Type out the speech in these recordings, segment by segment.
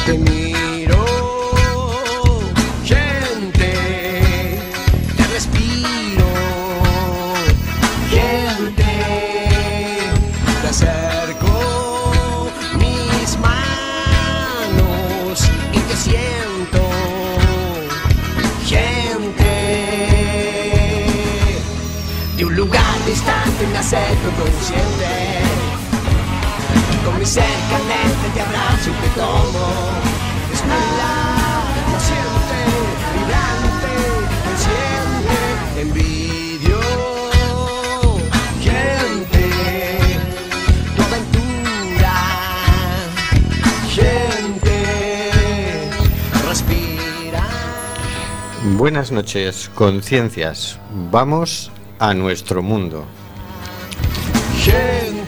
te miro, gente, te respiro, gente, te acerco mis manos y te siento, gente, de un lugar distante me acerco consciente. Con mi ser caliente te abrazo y te tomo. Desnuda, consciente, vibrante, consciente, envidio, gente, tu aventura, gente, respira. Buenas noches, conciencias. Vamos a nuestro mundo. Gente.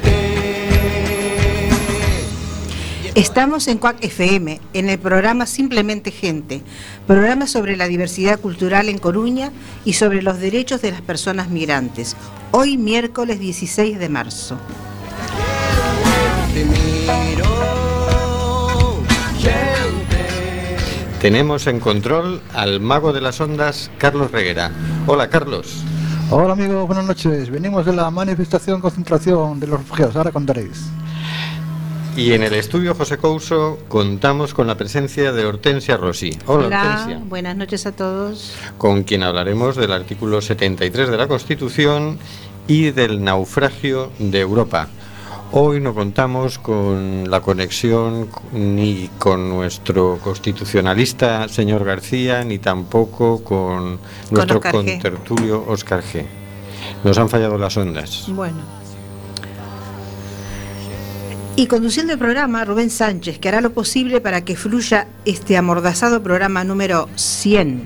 Estamos en CUAC FM, en el programa Simplemente Gente, programa sobre la diversidad cultural en Coruña y sobre los derechos de las personas migrantes. Hoy miércoles 16 de marzo. Tenemos en control al mago de las ondas, Carlos Reguera. Hola, Carlos. Hola amigos, buenas noches. Venimos de la manifestación concentración de los refugiados, ahora contaréis. Y en el estudio José Couso contamos con la presencia de Hortensia Rossi. Hola, Hortensia. Buenas noches a todos. Con quien hablaremos del artículo 73 de la Constitución y del naufragio de Europa. Hoy no contamos con la conexión ni con nuestro constitucionalista, señor García, ni tampoco con nuestro contertulio Óscar G. Nos han fallado las ondas. Bueno. Y conduciendo el programa, Rubén Sánchez, que hará lo posible para que fluya este amordazado programa número 100.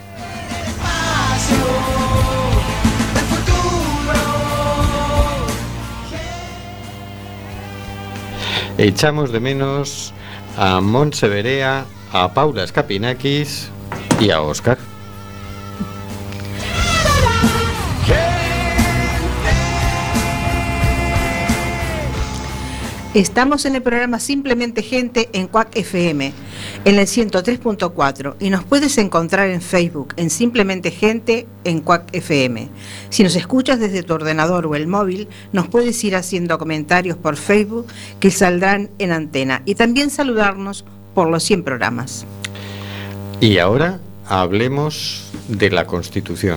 Echamos de menos a Montse Berea, a Paula Escapinakis y a Óscar. Estamos en el programa Simplemente Gente en CUAC FM, en el 103.4, y nos puedes encontrar en Facebook, en Simplemente Gente en CUAC FM. Si nos escuchas desde tu ordenador o el móvil, nos puedes ir haciendo comentarios por Facebook que saldrán en antena, y también saludarnos por los 100 programas. Y ahora hablemos de la Constitución.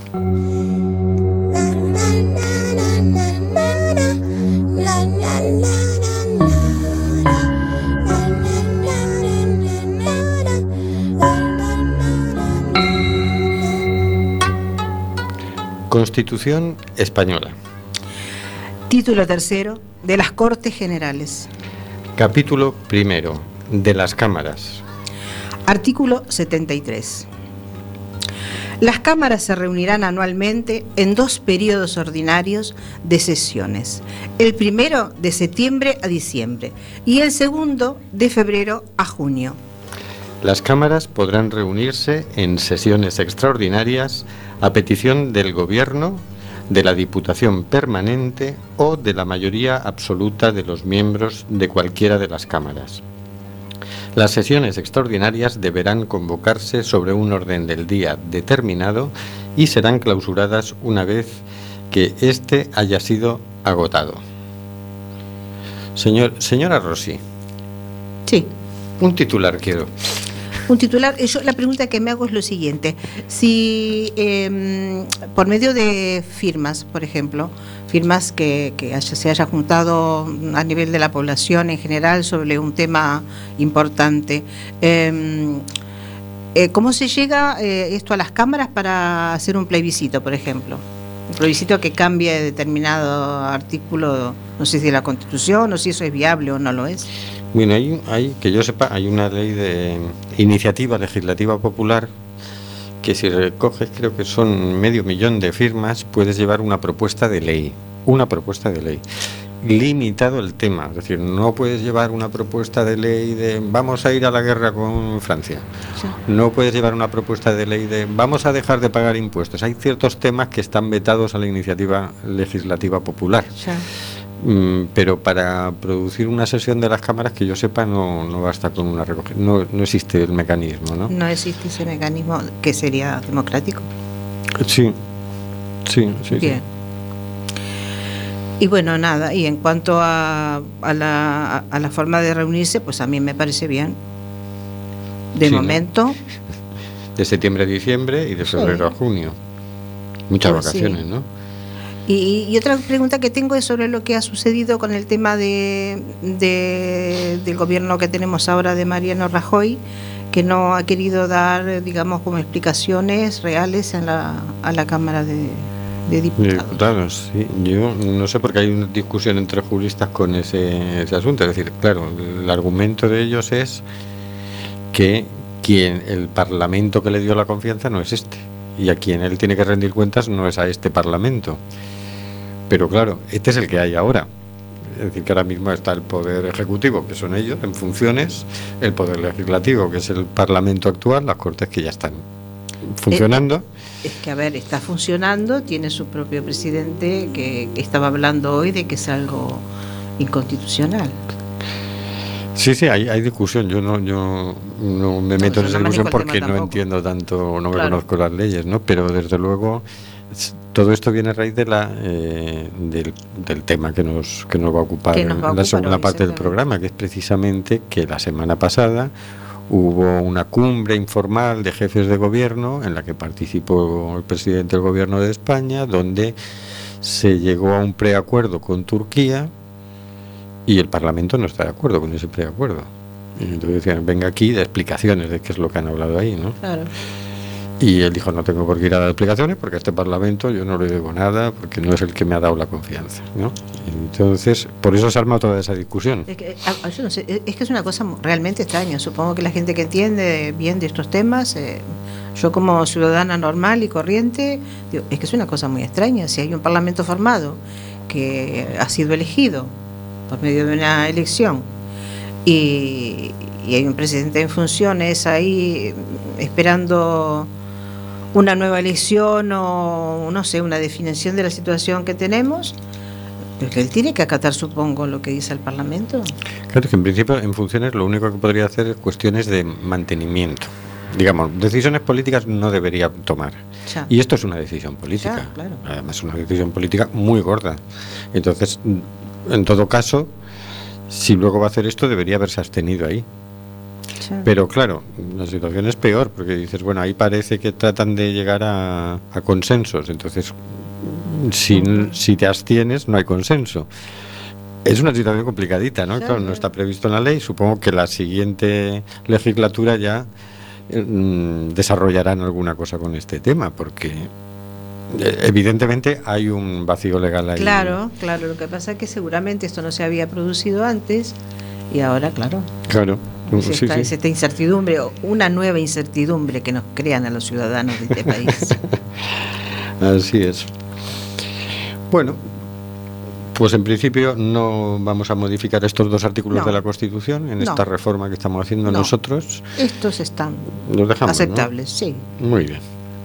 Constitución española. Título tercero de las Cortes Generales. Capítulo primero de las Cámaras. Artículo 73. Las cámaras se reunirán anualmente en 2 periodos ordinarios de sesiones. El primero de septiembre a diciembre y el segundo de febrero a junio. Las cámaras podrán reunirse en sesiones extraordinarias a petición del Gobierno, de la Diputación Permanente o de la mayoría absoluta de los miembros de cualquiera de las cámaras. Las sesiones extraordinarias deberán convocarse sobre un orden del día determinado y serán clausuradas una vez que éste haya sido agotado. Señora Rossi. Sí. Un titular quiero. Un titular, la pregunta que me hago es lo siguiente: si por medio de firmas, por ejemplo, firmas que se haya juntado a nivel de la población en general sobre un tema importante, ¿cómo se llega esto a las cámaras para hacer un plebiscito, por ejemplo? Un plebiscito que cambie determinado artículo, no sé si de la Constitución o si eso es viable o no lo es. Bueno, hay que yo sepa, hay una ley de iniciativa legislativa popular que si recoges, creo que son 500.000 de firmas, puedes llevar una propuesta de ley. Limitado el tema, es decir, no puedes llevar una propuesta de ley de vamos a ir a la guerra con Francia. Sí. No puedes llevar una propuesta de ley de vamos a dejar de pagar impuestos. Hay ciertos temas que están vetados a la iniciativa legislativa popular. Sí. Pero para producir una sesión de las cámaras, que yo sepa, no basta con una recogida. No existe el mecanismo, ¿no? No existe ese mecanismo que sería democrático. Sí. Bien. Y bueno, nada, y en cuanto a la forma de reunirse, pues a mí me parece bien. De momento. ¿No? De septiembre a diciembre y de febrero a junio. Muchas vacaciones, ¿no? Y otra pregunta que tengo es sobre lo que ha sucedido con el tema del gobierno que tenemos ahora de Mariano Rajoy, que no ha querido dar, digamos, como explicaciones reales a la Cámara de Diputados. Sí. Yo no sé, porque hay una discusión entre juristas con ese asunto. Es decir, claro, el argumento de ellos es que el Parlamento que le dio la confianza no es este, y a quien él tiene que rendir cuentas no es a este Parlamento. Pero claro, este es el que hay ahora. Es decir, que ahora mismo está el Poder Ejecutivo, que son ellos, en funciones, el Poder Legislativo, que es el Parlamento actual, las Cortes que ya están funcionando. Es que, a ver, está funcionando, tiene su propio presidente, que estaba hablando hoy de que es algo inconstitucional. Sí, hay discusión. Yo no me meto en esa discusión porque no entiendo tanto, no me conozco las leyes, ¿no? Pero desde luego todo esto viene a raíz de del tema que nos va a ocupar en la segunda parte del programa, que es precisamente que la semana pasada hubo una cumbre informal de jefes de gobierno en la que participó el presidente del gobierno de España, donde se llegó a un preacuerdo con Turquía y el Parlamento no está de acuerdo con ese preacuerdo. Y entonces decían, venga aquí de explicaciones de qué es lo que han hablado ahí, ¿no? Claro. Y él dijo, no tengo por qué ir a dar explicaciones porque a este Parlamento yo no le digo nada porque no es el que me ha dado la confianza, ¿no? Entonces, por eso se arma toda esa discusión. Es que, yo no sé, es que es una cosa realmente extraña. Supongo que la gente que entiende bien de estos temas, yo como ciudadana normal y corriente, digo, es que es una cosa muy extraña. Si hay un Parlamento formado que ha sido elegido por medio de una elección y hay un presidente en funciones ahí esperando una nueva elección o no sé, una definición de la situación que tenemos, pero que él tiene que acatar, supongo, lo que dice el Parlamento. Claro, que en principio en funciones lo único que podría hacer es cuestiones de mantenimiento. Digamos, decisiones políticas no debería tomar. Ya. Y esto es una decisión política. Ya, claro. Además, una decisión política muy gorda. Entonces, en todo caso, si luego va a hacer esto, debería haberse abstenido ahí. Sí. Pero claro, la situación es peor, porque dices, bueno, ahí parece que tratan de llegar a consensos. Entonces, si te abstienes, no hay consenso. Es una situación complicadita, ¿no? Claro, no está previsto en la ley. Supongo que la siguiente legislatura ya desarrollarán alguna cosa con este tema, porque evidentemente hay un vacío legal ahí. Claro, lo que pasa es que seguramente esto no se había producido antes y ahora, claro. Es esta incertidumbre, una nueva incertidumbre que nos crean a los ciudadanos de este país. Así es. Bueno, pues en principio no vamos a modificar estos dos artículos de la Constitución en esta reforma que estamos haciendo nosotros. Estos están los dejamos, aceptables, ¿no? Sí. Muy bien.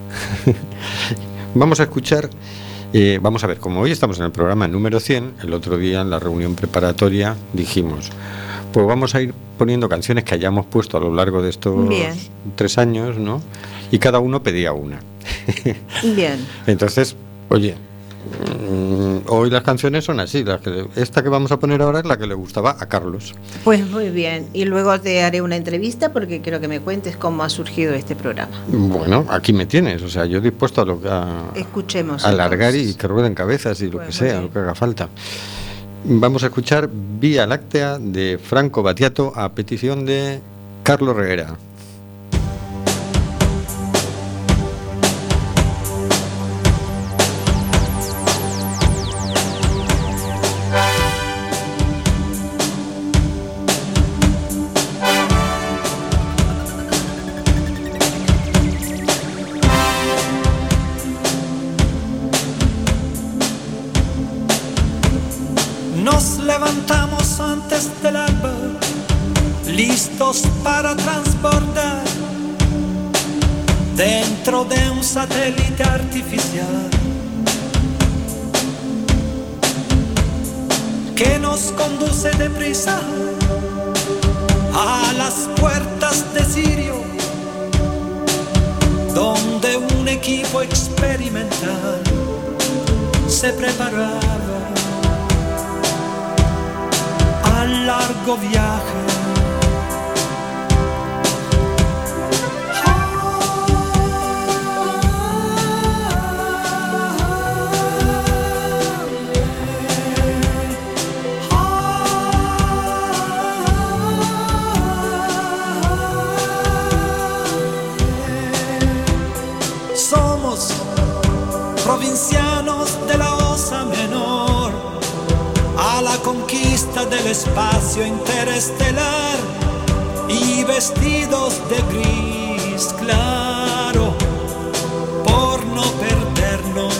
Vamos a escuchar, vamos a ver, como hoy estamos en el programa número 100, el otro día en la reunión preparatoria dijimos, pues vamos a ir poniendo canciones que hayamos puesto a lo largo de estos 3 años, ¿no? Y cada uno pedía una. Bien. Entonces, oye, hoy las canciones son así, esta que vamos a poner ahora es la que le gustaba a Carlos. Pues muy bien, y luego te haré una entrevista porque quiero que me cuentes cómo ha surgido este programa. Bueno, aquí me tienes, o sea, yo dispuesto escuchemos, a alargar y que rueden cabezas y lo que sea, lo que haga falta. Vamos a escuchar Vía Láctea de Franco Battiato a petición de Carlos Reguera. Para transbordar dentro de un satélite artificial. nos conduce deprisa a las puertas de Sirio, donde un equipo experimental se preparaba al largo viaje. Provincianos de la Osa Menor, a la conquista del espacio interestelar, y vestidos de gris claro por no perdernos.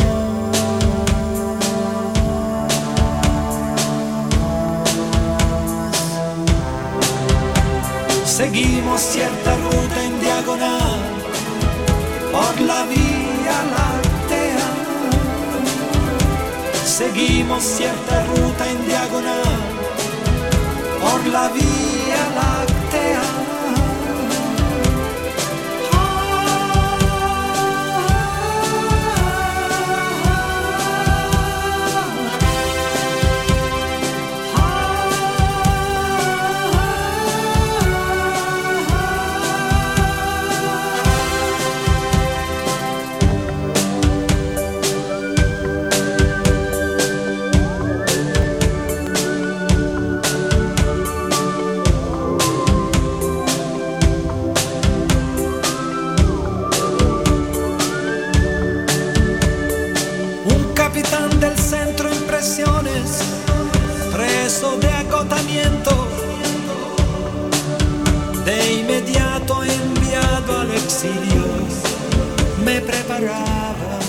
Seguimos cierta ruta en diagonal por la Vía Láctea. Seguimos cierta ruta en diagonal por la Vía Láctea. Preso de agotamiento, de inmediato enviado al exilio, me preparaba.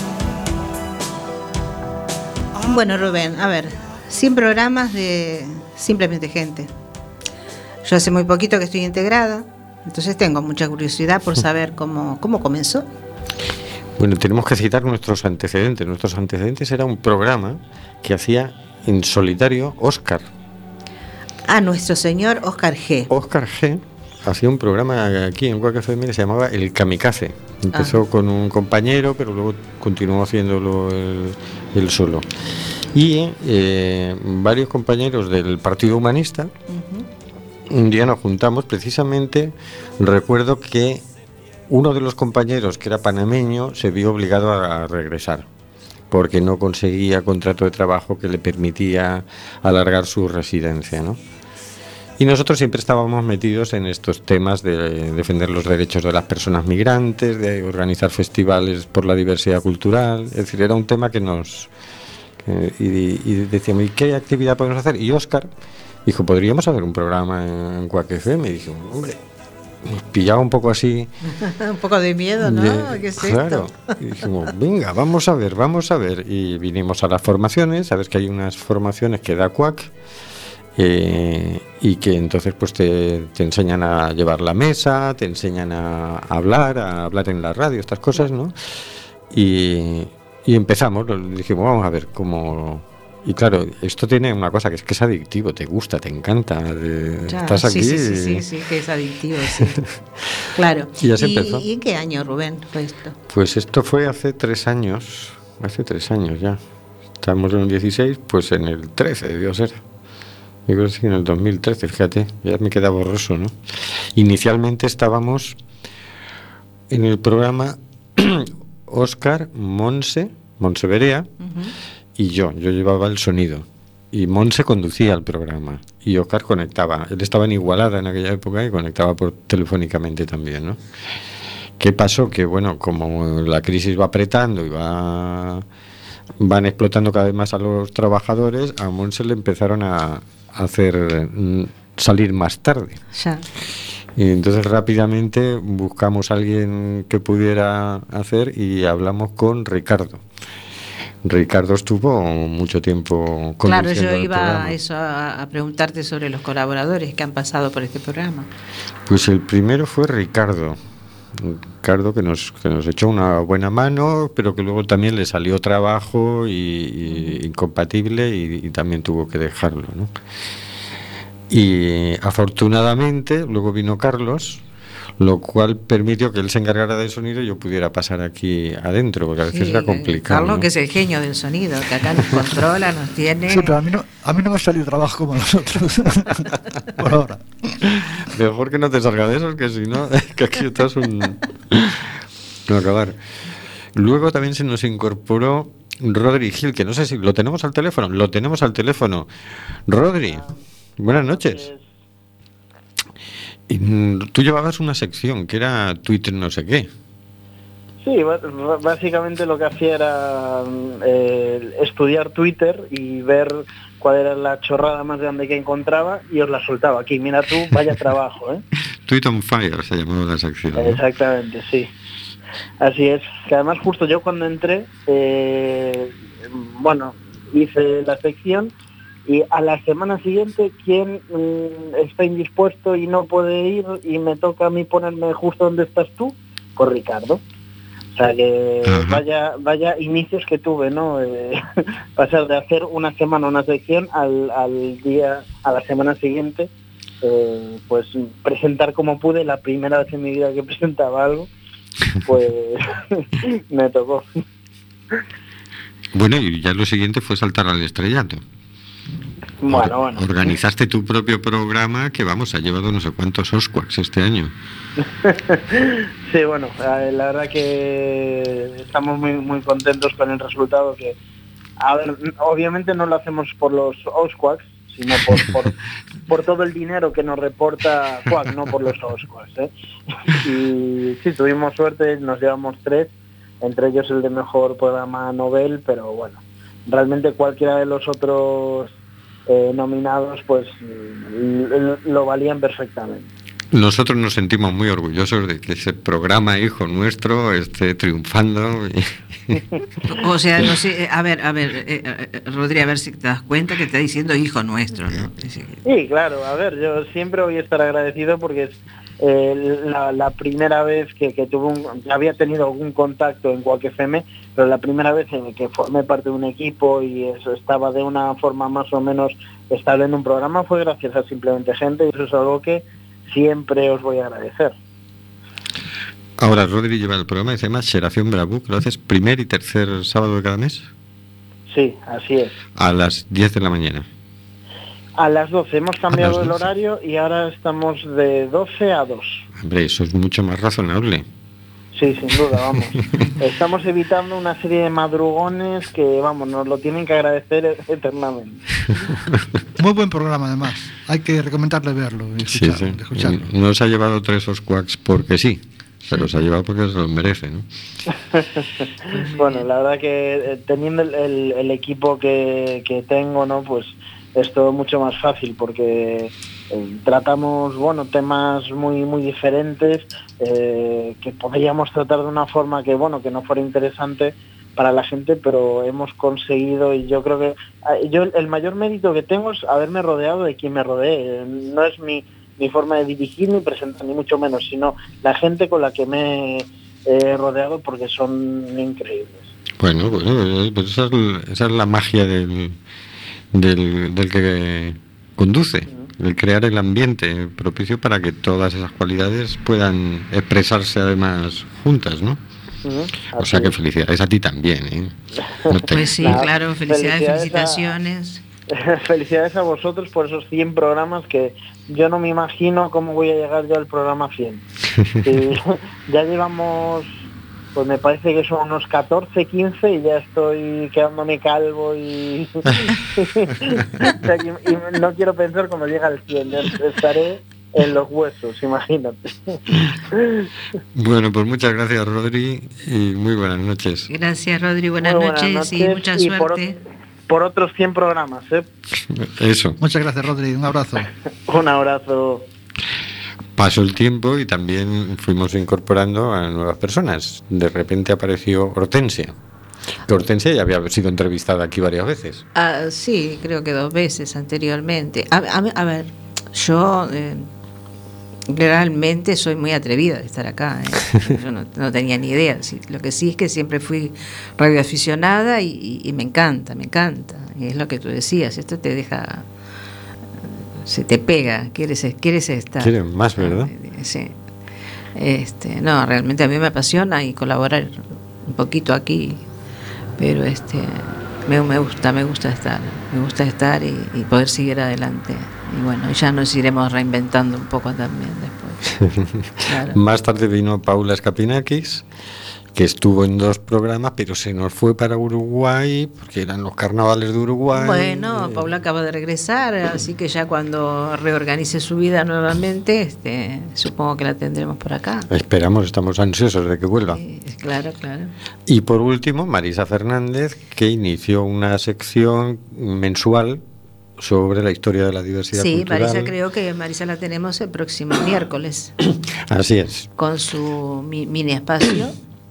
Bueno, Rubén, a ver, 100 programas de Simplemente Gente. Yo hace muy poquito que estoy integrada, entonces tengo mucha curiosidad por saber cómo comenzó. Bueno, tenemos que citar nuestros antecedentes. Nuestros antecedentes era un programa que hacía en solitario Óscar. Nuestro señor Óscar G. Óscar G hacía un programa aquí en Quack FM que se llamaba El Kamikaze. Empezó con un compañero, pero luego continuó haciéndolo él solo. Y varios compañeros del Partido Humanista, un día nos juntamos, precisamente recuerdo que uno de los compañeros, que era panameño, se vio obligado a regresar porque no conseguía contrato de trabajo que le permitía alargar su residencia, ¿no? Y nosotros siempre estábamos metidos en estos temas de defender los derechos de las personas migrantes, de organizar festivales por la diversidad cultural. Es decir, era un tema que y decíamos, ¿y qué actividad podemos hacer? Y Óscar dijo, ¿podríamos hacer un programa en Quack FM? Y dije, hombre, nos pillaba un poco así. Un poco de miedo, ¿no? ¿Qué es claro. esto? Y dijimos, venga, vamos a ver. Y vinimos a las formaciones. Sabes que hay unas formaciones que da Quack, y que entonces pues te enseñan a llevar la mesa, te enseñan a hablar en la radio, estas cosas, ¿no? Y empezamos, dijimos, vamos a ver cómo. Y claro, esto tiene una cosa que es adictivo, te gusta, te encanta. Estás aquí. Sí, que es adictivo, sí. Claro. Y así empezó. ¿Y en qué año, Rubén, fue esto? Pues esto fue hace 3 años. Hace 3 años ya. Estamos en el 16, pues en el 13 debió ser. Yo creo que sí, en el 2013, fíjate, ya me queda borroso, ¿no? Inicialmente estábamos en el programa Óscar, Monse Berea, y yo llevaba el sonido. Y Monse conducía el programa. Y Óscar conectaba. Él estaba en Igualada en aquella época y conectaba telefónicamente también, ¿no? ¿Qué pasó? Que, bueno, como la crisis va apretando y van explotando cada vez más a los trabajadores, a Monse le empezaron a hacer salir más tarde. Ya. Y entonces rápidamente buscamos a alguien que pudiera hacer y hablamos con Ricardo. Ricardo estuvo mucho tiempo conduciendo. Claro, yo el iba programa. a preguntarte sobre los colaboradores que han pasado por este programa. Pues el primero fue Ricardo. Ricardo, que nos echó una buena mano, pero que luego también le salió trabajo y incompatible y también tuvo que dejarlo, ¿no? Y afortunadamente luego vino Carlos, lo cual permitió que él se encargara del sonido y yo pudiera pasar aquí adentro, porque a veces era complicado. Carlos, ¿no? que es el genio del sonido, que acá nos controla, nos tiene... Sí, pero a mí no me ha salido trabajo como a nosotros. Por ahora. Mejor que no te salga de eso, que si no, que aquí estás no acabar. Luego también se nos incorporó Rodri Gil, que no sé si lo tenemos al teléfono. Lo tenemos al teléfono. Rodri, buenas noches. Y tú llevabas una sección que era Twitter no sé qué. Sí, básicamente lo que hacía era estudiar Twitter y ver cuál era la chorrada más grande que encontraba y os la soltaba. Aquí, mira tú, vaya trabajo, ¿eh? Tweet on Fire se llamaba la sección, ¿no? Exactamente, sí. Así es. Que además justo yo cuando entré, hice la sección y a la semana siguiente, ¿quién está indispuesto y no puede ir y me toca a mí ponerme justo donde estás tú? Pues Ricardo. O sea que vaya inicios que tuve, ¿no? Pasar de hacer una semana una sección a la semana siguiente, pues presentar como pude. La primera vez en mi vida que presentaba algo, pues me tocó. Bueno, y ya lo siguiente fue saltar al estrellato. Bueno. Organizaste tu propio programa que, vamos, ha llevado no sé cuántos Osquaks este año. Sí, bueno, la verdad que estamos muy muy contentos con el resultado. Que, a ver, obviamente no lo hacemos por los Osquaks, sino por todo el dinero que nos reporta Quack, no por los Osquaks, ¿eh? Y sí, tuvimos suerte, nos llevamos 3, entre ellos el de mejor programa Nobel, pero bueno, realmente cualquiera de los otros nominados pues lo valían perfectamente. Nosotros nos sentimos muy orgullosos de que ese programa hijo nuestro esté triunfando. O sea, no sé, a ver, Rodri, a ver si te das cuenta que está diciendo hijo nuestro, ¿no? Sí, claro, a ver, yo siempre voy a estar agradecido porque es la primera vez que había tenido algún contacto en Quack FM, pero la primera vez en que formé parte de un equipo y eso estaba de una forma más o menos estable en un programa fue gracias a Simplemente Gente, y eso es algo que siempre os voy a agradecer. Ahora Rodri lleva el programa que se llama Xeración Bravo, que lo haces primer y tercer sábado de cada mes. Sí, así es. A las 10 de la mañana. A las 12, hemos cambiado el horario y ahora estamos de 12 a 2. Hombre, eso es mucho más razonable. Sí, sin duda, vamos. Estamos evitando una serie de madrugones que, vamos, nos lo tienen que agradecer eternamente. Muy buen programa, además. Hay que recomendarle verlo y escucharlo. No se ha llevado 3 Osquaks porque sí, pero se ha llevado porque se lo merece, ¿no? Bueno, la verdad que teniendo el equipo que tengo, ¿no? Pues es todo mucho más fácil porque tratamos, bueno, temas muy muy diferentes que podríamos tratar de una forma que, bueno, que no fuera interesante para la gente, pero hemos conseguido, y yo creo que yo el mayor mérito que tengo es haberme rodeado de quien me rodee. No es mi forma de dirigir ni presentar, ni mucho menos, sino la gente con la que me he rodeado, porque son increíbles. Bueno, pues esa es la magia del que conduce, el crear el ambiente propicio para que todas esas cualidades puedan expresarse además juntas, ¿no? O sea que felicidades a ti también, ¿eh? Pues sí, claro, felicitaciones. Felicidades a vosotros por esos 100 programas, que yo no me imagino cómo voy a llegar yo al programa 100. Ya llevamos, pues me parece que son unos 14, 15 y ya estoy quedándome calvo y no quiero pensar cuando llega al 100, ya estaré en los huesos, imagínate. Bueno, pues muchas gracias, Rodri, y muy buenas noches. Gracias, Rodri, buenas noches y mucha suerte. Por otros 100 programas, ¿eh? Eso. Muchas gracias, Rodri, un abrazo. Un abrazo. Pasó el tiempo y también fuimos incorporando a nuevas personas. De repente apareció Hortensia. Que Hortensia ya había sido entrevistada aquí varias veces. Sí, creo que 2 veces anteriormente. A ver, yo realmente soy muy atrevida de estar acá, ¿eh? Yo no tenía ni idea. Lo que sí es que siempre fui radioaficionada y me encanta. Y es lo que tú decías, esto te deja, se te pega, quieres estar. Quieres más, ¿verdad? Sí. No, realmente a mí me apasiona y colaborar un poquito aquí, pero me gusta estar y poder seguir adelante. Y bueno, ya nos iremos reinventando un poco también después. Claro. Más tarde vino Paula Escapinakis, que estuvo en 2 programas, pero se nos fue para Uruguay, porque eran los carnavales de Uruguay. Bueno, Paula acaba de regresar, así que ya cuando reorganice su vida nuevamente, supongo que la tendremos por acá. Esperamos, estamos ansiosos de que vuelva. Claro. Y por último, Marisa Fernández, que inició una sección mensual sobre la historia de la diversidad cultural. Sí, creo que Marisa la tenemos el próximo miércoles. Así es. Con su mini espacio.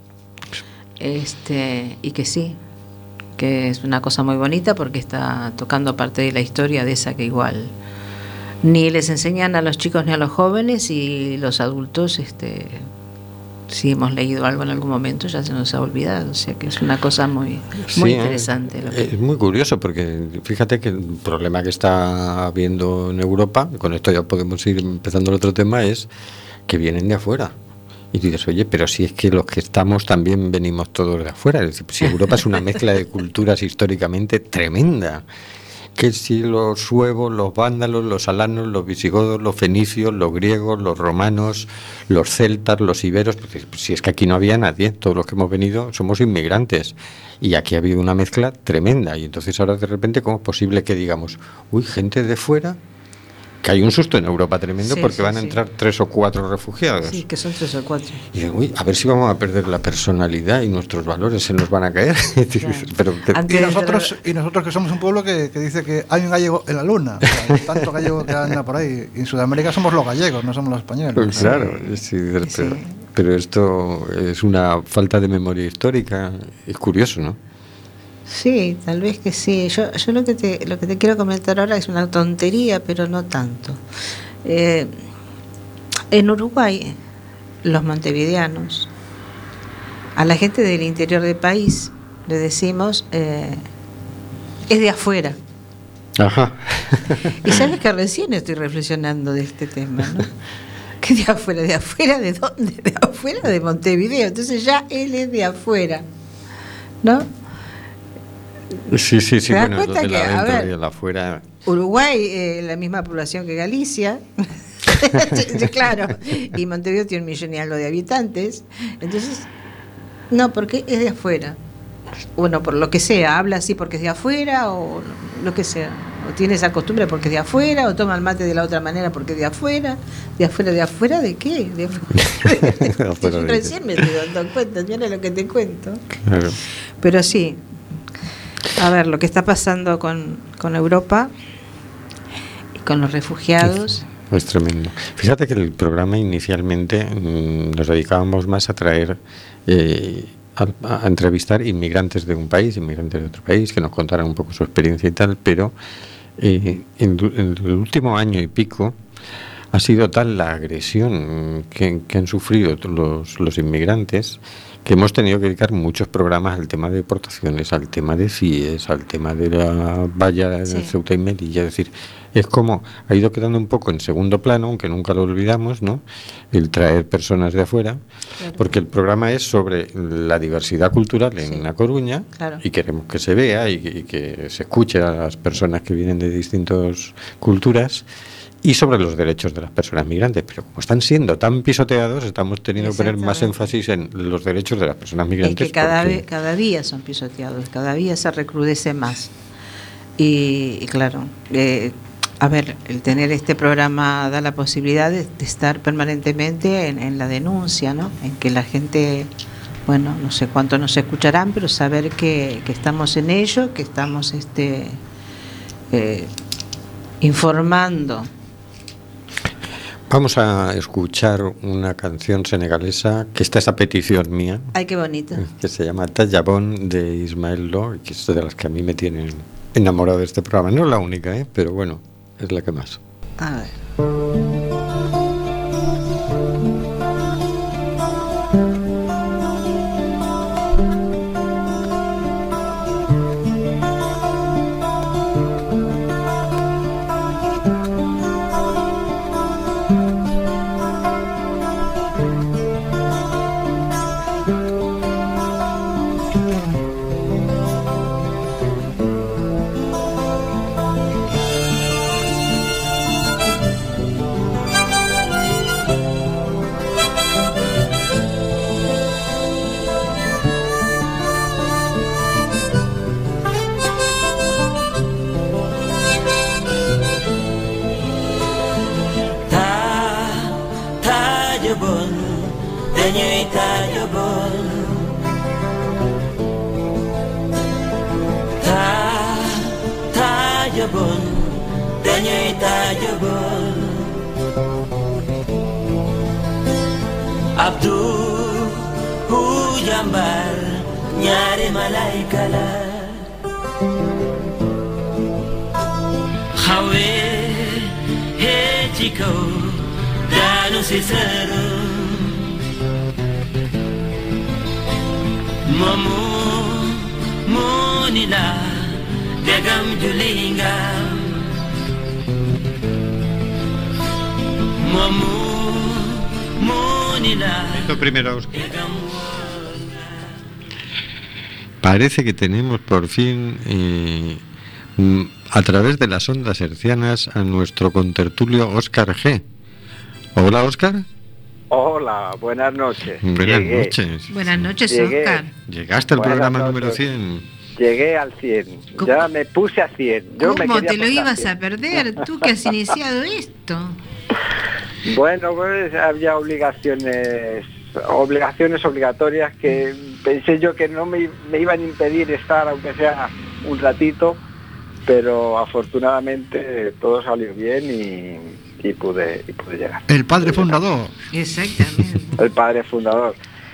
Y que sí, que es una cosa muy bonita porque está tocando parte de la historia de esa que igual ni les enseñan a los chicos ni a los jóvenes, y los adultos, si hemos leído algo en algún momento ya se nos ha olvidado, o sea que es una cosa muy interesante. Es muy curioso porque fíjate que el problema que está habiendo en Europa, con esto ya podemos ir empezando el otro tema, es que vienen de afuera. Y dices, oye, pero si es que los que estamos también venimos todos de afuera. Es decir, si Europa es una mezcla de culturas históricamente tremenda. Que si los suevos, los vándalos, los alanos, los visigodos, los fenicios, los griegos, los romanos, los celtas, los iberos, pues si es que aquí no había nadie, todos los que hemos venido somos inmigrantes. Y aquí ha habido una mezcla tremenda. Y entonces ahora de repente, ¿cómo es posible que digamos, uy, gente de fuera? Que hay un susto en Europa tremendo, porque van a entrar 3 o 4 refugiados. Sí, que son 3 o 4. Y digo, uy, a ver si vamos a perder la personalidad y nuestros valores se nos van a caer. Claro. Pero y nosotros que somos un pueblo que dice que hay un gallego en la luna. O sea, hay tanto gallego que anda por ahí. Y en Sudamérica somos los gallegos, no somos los españoles. Pues claro, sí, pero esto es una falta de memoria histórica. Es curioso, ¿no? Sí, tal vez que sí. Yo lo que te quiero comentar ahora es una tontería, pero no tanto. En Uruguay, los montevideanos, a la gente del interior del país le decimos es de afuera. Ajá. Y sabes que recién estoy reflexionando de este tema, ¿no? ¿Que de afuera? ¿De afuera de dónde? De afuera de Montevideo. Entonces ya él es de afuera, ¿no? Sí, bueno, los de la adentro y de la afuera. Uruguay, la misma población que Galicia, sí, claro, y Montevideo tiene 1 millón y algo de habitantes, entonces, no, porque es de afuera. Bueno, por lo que sea, habla así porque es de afuera, o lo que sea, o tiene esa costumbre porque es de afuera, o toma el mate de la otra manera porque es de afuera. ¿De afuera de qué? De afuera. Recién me estoy dando cuenta, mira lo que te cuento. Claro. Pero sí. A ver, lo que está pasando con Europa y con los refugiados. Es tremendo. Fíjate que el programa inicialmente nos dedicábamos más a traer, a entrevistar inmigrantes de un país, inmigrantes de otro país, que nos contaran un poco su experiencia y tal, pero en el último año y pico ha sido tal la agresión que han sufrido los inmigrantes, que hemos tenido que dedicar muchos programas al tema de deportaciones, al tema de CIES, al tema de la valla de Ceuta y Melilla. Es decir, es como ha ido quedando un poco en segundo plano, aunque nunca lo olvidamos, ¿no?, el traer personas de afuera, claro, porque el programa es sobre la diversidad cultural en La Coruña, claro, y queremos que se vea y que se escuche a las personas que vienen de distintas culturas, y sobre los derechos de las personas migrantes. Pero como están siendo tan pisoteados, estamos teniendo que poner más énfasis en los derechos de las personas migrantes. Es que cada día son pisoteados, cada día se recrudece más. Y claro, a ver, el tener este programa da la posibilidad de estar permanentemente en la denuncia, ¿no? En que la gente, bueno, no sé cuánto nos escucharán, pero saber que estamos en ello, que estamos informando. Vamos a escuchar una canción senegalesa, que esta es a petición mía. Ay, qué bonito. Que se llama Tallabón, de Ismael Lo, que es de las que a mí me tienen enamorado de este programa. No es la única, pero bueno, es la que más. A ver. dañuy tajobol tajobol dañuy tajobol Abdu hu jambar ñaari malaika la xawe he ci kaw daanu si sëru Mamu munila degam julinga Mamu munila Lo primero, Óscar. Parece que tenemos por fin a través de las ondas hercianas a nuestro contertulio Óscar G. Hola, Óscar. Hola, buenas noches. Buenas noches. Buenas noches, Llegué. Óscar. Llegaste al Buenas programa noches. número 100. Llegué al 100, ya me puse a 100. Yo me ¿Cómo quería te lo poner ibas 100. a perder? Tú que has iniciado esto. Bueno, pues había obligaciones obligatorias que pensé yo que no me iban a impedir estar, aunque sea un ratito, pero afortunadamente todo salió bien y pude llegar. El padre fundador. Exactamente. El padre fundador.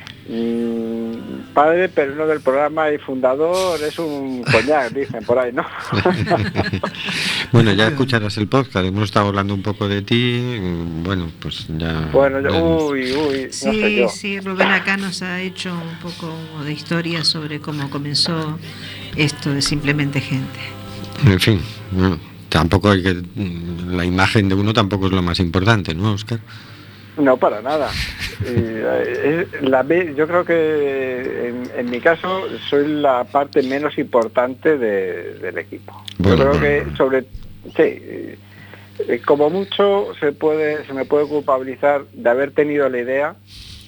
Padre, pero no del programa, y fundador es un coñac, dicen por ahí, ¿no? Bueno, ya escucharás el podcast. Hemos estado hablando un poco de ti. Bueno, pues ya. Bueno, veremos. no sé Sí, yo. sí, Rubén acá nos ha hecho un poco de historia sobre cómo comenzó esto de Simplemente Gente. En fin, bueno, tampoco hay que. La imagen de uno tampoco es lo más importante, ¿no, Óscar? No, para nada. Yo creo que en mi caso soy la parte menos importante del equipo. Bueno, yo creo que como mucho se me puede culpabilizar de haber tenido la idea,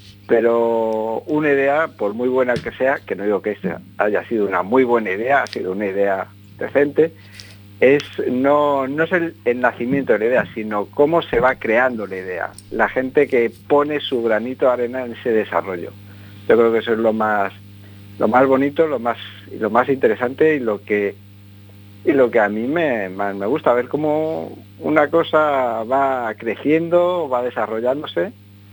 pero una idea, por muy buena que sea, que no digo que esta haya sido una muy buena idea, ha sido una idea decente, no es el nacimiento de la idea, sino cómo se va creando la idea, la gente que pone su granito de arena en ese desarrollo. Yo creo que eso es lo más bonito, lo más interesante y lo que a mí me gusta, ver cómo una cosa va creciendo, va desarrollándose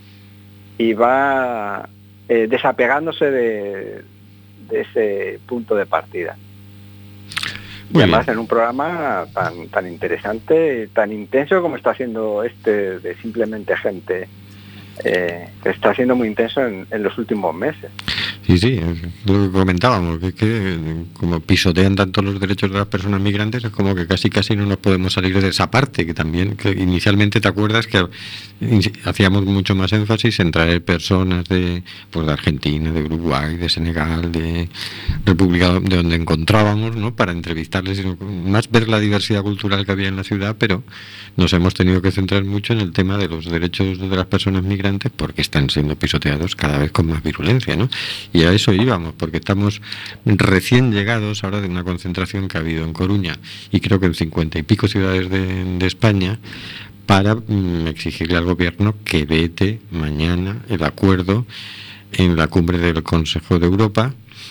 y va desapegándose de ese punto de partida. Y además en un programa tan interesante, tan intenso como está siendo este de Simplemente Gente, que está siendo muy intenso en los últimos meses. Sí, lo que comentábamos, que como pisotean tanto los derechos de las personas migrantes, es como que casi no nos podemos salir de esa parte, que también, que inicialmente te acuerdas que hacíamos mucho más énfasis en traer personas de Argentina, de Uruguay, de Senegal, de República, de donde encontrábamos, ¿no?, para entrevistarles, sino más ver la diversidad cultural que había en la ciudad, pero nos hemos tenido que centrar mucho en el tema de los derechos de las personas migrantes porque están siendo pisoteados cada vez con más virulencia, ¿no? Y a eso íbamos, porque estamos recién llegados ahora de una concentración que ha habido en Coruña y creo que en 50 y pico ciudades de España para exigirle al gobierno que vete mañana el acuerdo en la cumbre del Consejo de Europa,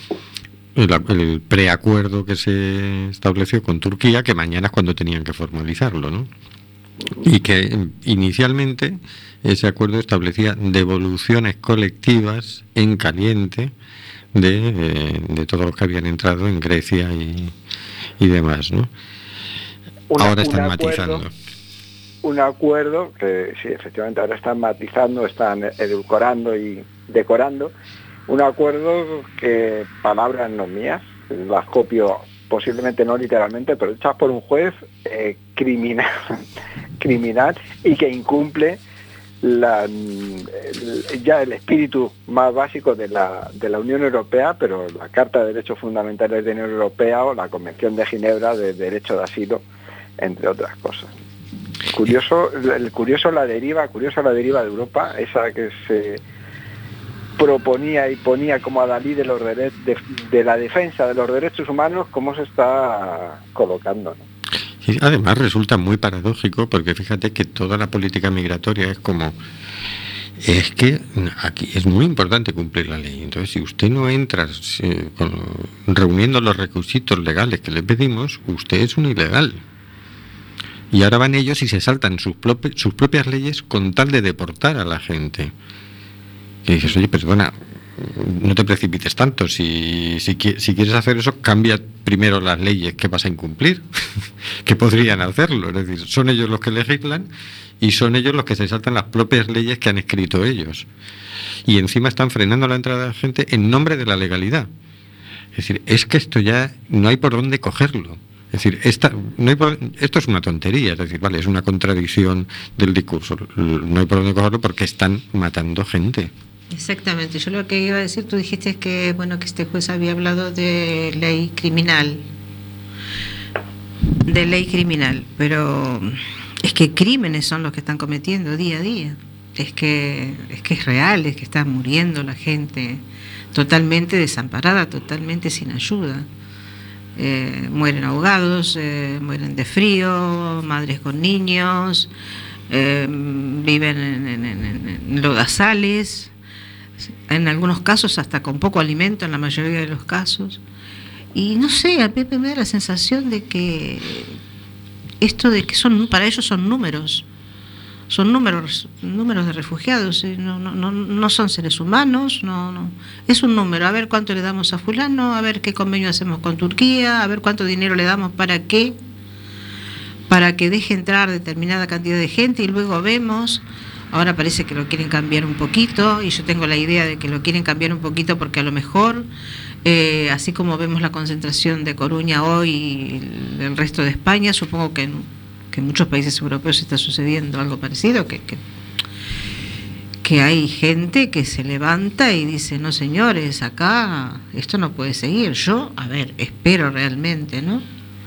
el preacuerdo que se estableció con Turquía, que mañana es cuando tenían que formalizarlo, ¿no? Y que inicialmente ese acuerdo establecía devoluciones colectivas en caliente de todos los que habían entrado en Grecia y demás, ¿no? Ahora están matizando. Un acuerdo que sí, efectivamente ahora están matizando, están edulcorando y decorando. Un acuerdo que, palabras no mías, las copio posiblemente no literalmente, pero hechas por un juez criminal y que incumple ya el espíritu más básico de la Unión Europea, pero la Carta de Derechos Fundamentales de la Unión Europea o la Convención de Ginebra de Derecho de Asilo, entre otras cosas. Curioso la deriva de Europa, esa que se proponía y ponía como adalid de la defensa de los derechos humanos, cómo se está colocando, ¿no? Y además resulta muy paradójico porque fíjate que toda la política migratoria es como Es que aquí es muy importante cumplir la ley. Entonces, si usted no entra reuniendo los requisitos legales que le pedimos, usted es un ilegal. Y ahora van ellos y se saltan sus propias leyes con tal de deportar a la gente. Y dices, oye, perdona, no te precipites tanto. Si quieres hacer eso, cambia primero las leyes que vas a incumplir, que podrían hacerlo. Es decir, son ellos los que legislan y son ellos los que se saltan las propias leyes que han escrito ellos. Y encima están frenando la entrada de la gente en nombre de la legalidad. Es decir, es que esto ya no hay por dónde cogerlo. Es decir, esto es una tontería, es decir, vale, es una contradicción del discurso. No hay por dónde cogerlo porque están matando gente. Exactamente, yo lo que iba a decir, tú dijiste que, bueno, que este juez había hablado de ley criminal, pero es que crímenes son los que están cometiendo día a día, es que es real, es que está muriendo la gente totalmente desamparada, totalmente sin ayuda. Mueren ahogados, mueren de frío, madres con niños, viven en lodazales, en algunos casos hasta con poco alimento, en la mayoría de los casos. Y no sé, a Pepe me da la sensación de que esto de que para ellos son números de refugiados, no son seres humanos, no es un número. A ver cuánto le damos a fulano, a ver qué convenio hacemos con Turquía, a ver cuánto dinero le damos para que deje entrar determinada cantidad de gente y luego vemos. Ahora parece que lo quieren cambiar un poquito y yo tengo la idea de que lo quieren cambiar un poquito porque a lo mejor así como vemos la concentración de Coruña hoy y el resto de España, supongo que en muchos países europeos está sucediendo algo parecido, que hay gente que se levanta y dice, no señores, acá esto no puede seguir. Yo, espero realmente, ¿no?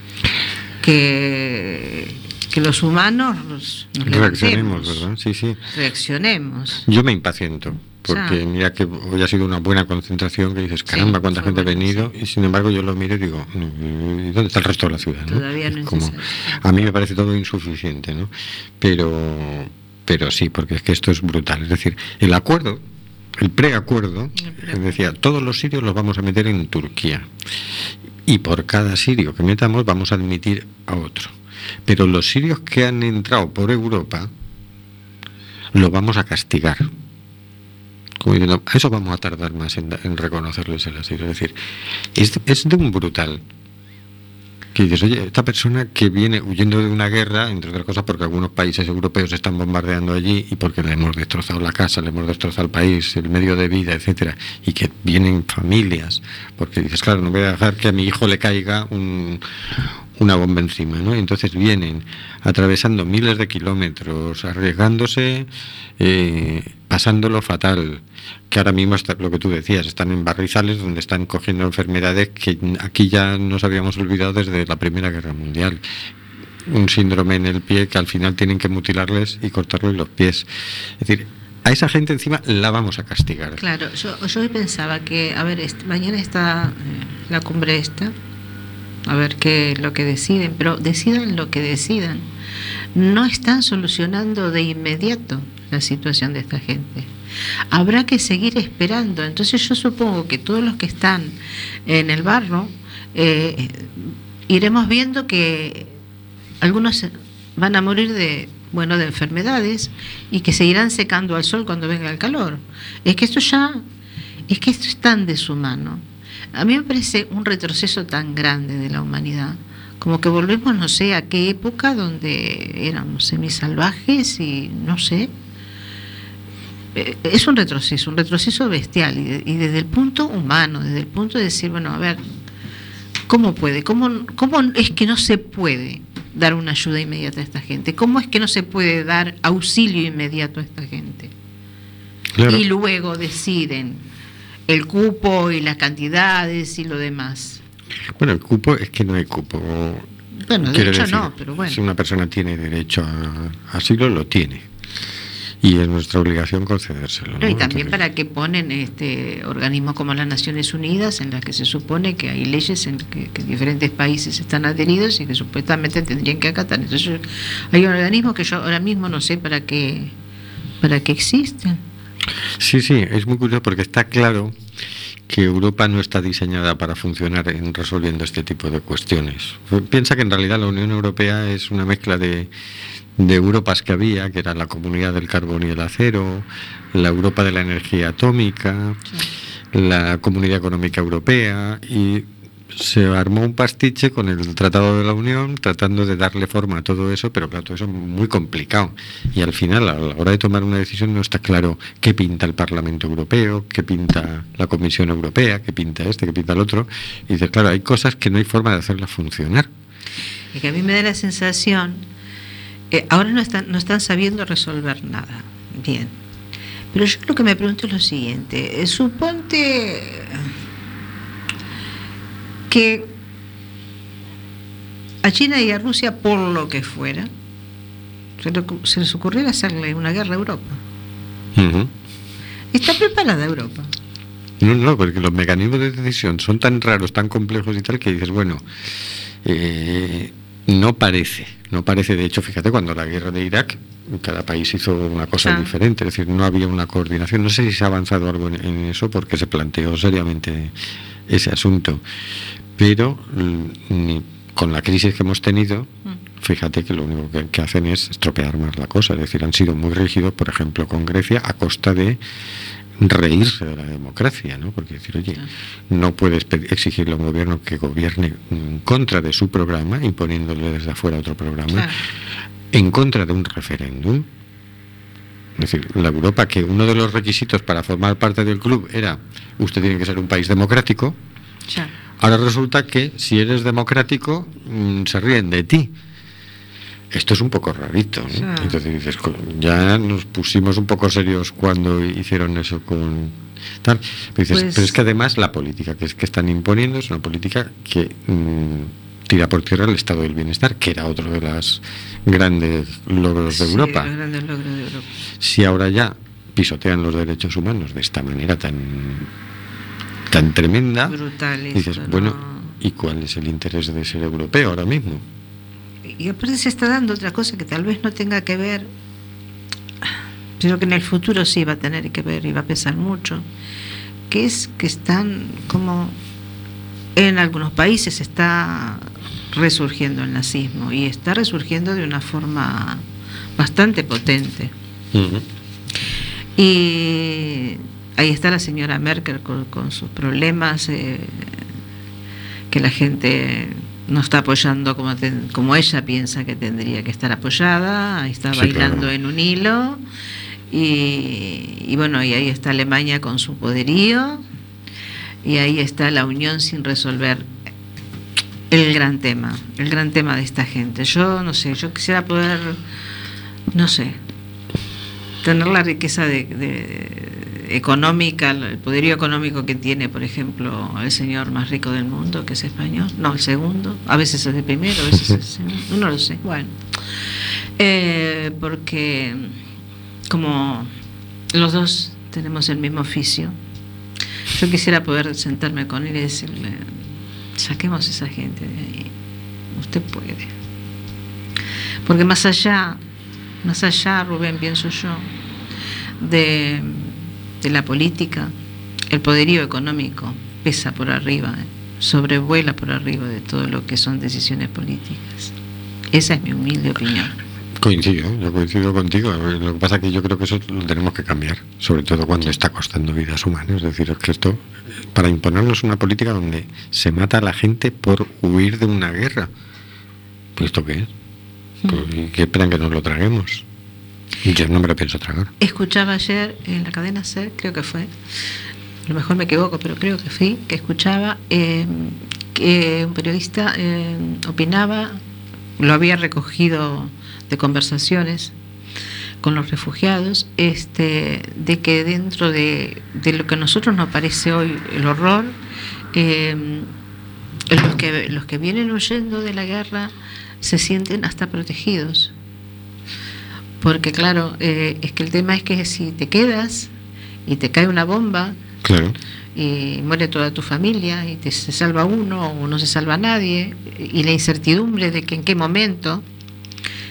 Que los humanos nos reaccionemos, ¿verdad? Sí. Reaccionemos. Yo me impaciento, porque mira que hoy ha sido una buena concentración que dices, caramba, cuánta gente ha venido, y sin embargo yo lo miro y digo, ¿dónde está el resto de la ciudad? Todavía no es como, a mí me parece todo insuficiente, ¿no? Pero sí, porque es que esto es brutal. Es decir, el preacuerdo, decía, todos los sirios los vamos a meter en Turquía, y por cada sirio que metamos vamos a admitir a otro. Pero los sirios que han entrado por Europa los vamos a castigar. Como diciendo, a eso vamos a tardar más en reconocerles el asilo. Es decir, es de un brutal. Que dices, oye, esta persona que viene huyendo de una guerra, entre otras cosas porque algunos países europeos están bombardeando allí y porque le hemos destrozado la casa, le hemos destrozado el país, el medio de vida, etcétera, y que vienen familias, porque dices, claro, no voy a dejar que a mi hijo le caiga una bomba encima, ¿no? Y entonces vienen atravesando miles de kilómetros, arriesgándose, pasándolo fatal, que ahora mismo está, lo que tú decías, están en barrizales donde están cogiendo enfermedades que aquí ya nos habíamos olvidado desde la Primera Guerra Mundial. Un síndrome en el pie que al final tienen que mutilarles y cortarles los pies. Es decir, a esa gente encima la vamos a castigar. Claro, yo pensaba que, mañana está la cumbre esta, a ver qué es lo que deciden, pero decidan lo que decidan. No están solucionando de inmediato la situación de esta gente. Habrá que seguir esperando. Entonces yo supongo que todos los que están en el barro iremos viendo que algunos van a morir de enfermedades y que se irán secando al sol cuando venga el calor. Es que esto es tan deshumano. A mí me parece un retroceso tan grande de la humanidad, como que volvemos, no sé, a qué época donde éramos semisalvajes y no sé. Es un retroceso bestial y desde el punto humano, desde el punto de decir, bueno, a ver, ¿cómo es que no se puede dar una ayuda inmediata a esta gente? ¿Cómo es que no se puede dar auxilio inmediato a esta gente? Claro. Y luego deciden el cupo y las cantidades y lo demás. Bueno, el cupo es que no hay cupo. Bueno, de hecho no, pero bueno. Si una persona tiene derecho a asilo, lo tiene. Y es nuestra obligación concedérselo, ¿no? Y también para que ponen organismos como las Naciones Unidas, en las que se supone que hay leyes en que diferentes países están adheridos y que supuestamente tendrían que acatar. Entonces hay organismos que yo ahora mismo no sé para qué existen. Sí, es muy curioso porque está claro que Europa no está diseñada para funcionar en resolviendo este tipo de cuestiones. Piensa que en realidad la Unión Europea es una mezcla de Europas que había, que era la Comunidad del Carbón y el Acero, la Europa de la Energía Atómica, la Comunidad Económica Europea, y se armó un pastiche con el Tratado de la Unión tratando de darle forma a todo eso, pero claro, todo eso es muy complicado y al final a la hora de tomar una decisión no está claro qué pinta el Parlamento Europeo, qué pinta la Comisión Europea, qué pinta qué pinta el otro, y dices, claro, hay cosas que no hay forma de hacerlas funcionar. Y que a mí me da la sensación, ahora no están sabiendo resolver nada, bien, pero yo lo que me pregunto es lo siguiente, suponte que a China y a Rusia, por lo que fuera, se les ocurriera hacerle una guerra a Europa. Uh-huh. ¿Está preparada Europa? No, porque los mecanismos de decisión son tan raros, tan complejos y tal, que dices, bueno, no parece. De hecho, fíjate, cuando la guerra de Irak, cada país hizo una cosa diferente, es decir, no había una coordinación. No sé si se ha avanzado algo en eso, porque se planteó seriamente ese asunto, pero con la crisis que hemos tenido, fíjate que lo único que hacen es estropear más la cosa. Es decir, han sido muy rígidos, por ejemplo, con Grecia, a costa de reírse de la democracia, ¿no? Porque decir, oye, no puedes exigirle a un gobierno que gobierne en contra de su programa, imponiéndole desde afuera otro programa, en contra de un referéndum. Es decir, la Europa, que uno de los requisitos para formar parte del club era usted tiene que ser un país democrático, ahora resulta que si eres democrático se ríen de ti. Esto es un poco rarito, ¿no? Entonces dices, ya nos pusimos un poco serios cuando hicieron eso con tal. Pero dices, pero es que además la política que están imponiendo es una política que tira por tierra el estado del bienestar, que era otro de los grandes logros de Europa. Los grandes logros de Europa. Si ahora ya pisotean los derechos humanos de esta manera tan tremenda, brutal, dices, bueno, ¿y cuál es el interés de ser europeo ahora mismo? Y aparte se está dando otra cosa que tal vez no tenga que ver, pero que en el futuro sí va a tener que ver y va a pesar mucho, que es que están como en algunos países está resurgiendo el nazismo y está resurgiendo de una forma bastante potente. Uh-huh. Y ahí está la señora Merkel con sus problemas, que la gente no está apoyando como ella piensa que tendría que estar apoyada. Ahí está bailando, claro, en un hilo. Y bueno, y ahí está Alemania con su poderío. Y ahí está la Unión sin resolver el gran tema de esta gente. Yo no sé, yo quisiera poder, no sé, tener la riqueza económica, el poderío económico que tiene, por ejemplo, el señor más rico del mundo, que es español, no, el segundo, a veces es el primero, a veces es el segundo, no lo sé, bueno, porque como los dos tenemos el mismo oficio, yo quisiera poder sentarme con él y decirle, saquemos a esa gente de ahí, usted puede, porque más allá, Rubén, pienso yo, de la política, el poderío económico pesa por arriba, sobrevuela por arriba de todo lo que son decisiones políticas. Esa es mi humilde opinión. Yo coincido contigo. Lo que pasa es que yo creo que eso lo tenemos que cambiar, sobre todo cuando está costando vidas humanas. Es decir, es que esto, para imponernos una política donde se mata a la gente por huir de una guerra, pues ¿esto qué es? Pues, ¿qué esperan que nos lo traguemos? Yo no me lo pienso tragar. Escuchaba ayer en la cadena SER, creo que fue, a lo mejor me equivoco, pero creo que fui, que escuchaba que un periodista opinaba, lo había recogido de conversaciones con los refugiados, de que dentro de lo que a nosotros nos parece hoy el horror, los que vienen huyendo de la guerra se sienten hasta protegidos. Porque claro, es que el tema es que si te quedas y te cae una bomba, claro, y muere toda tu familia y se salva uno o no se salva nadie, y la incertidumbre de que en qué momento,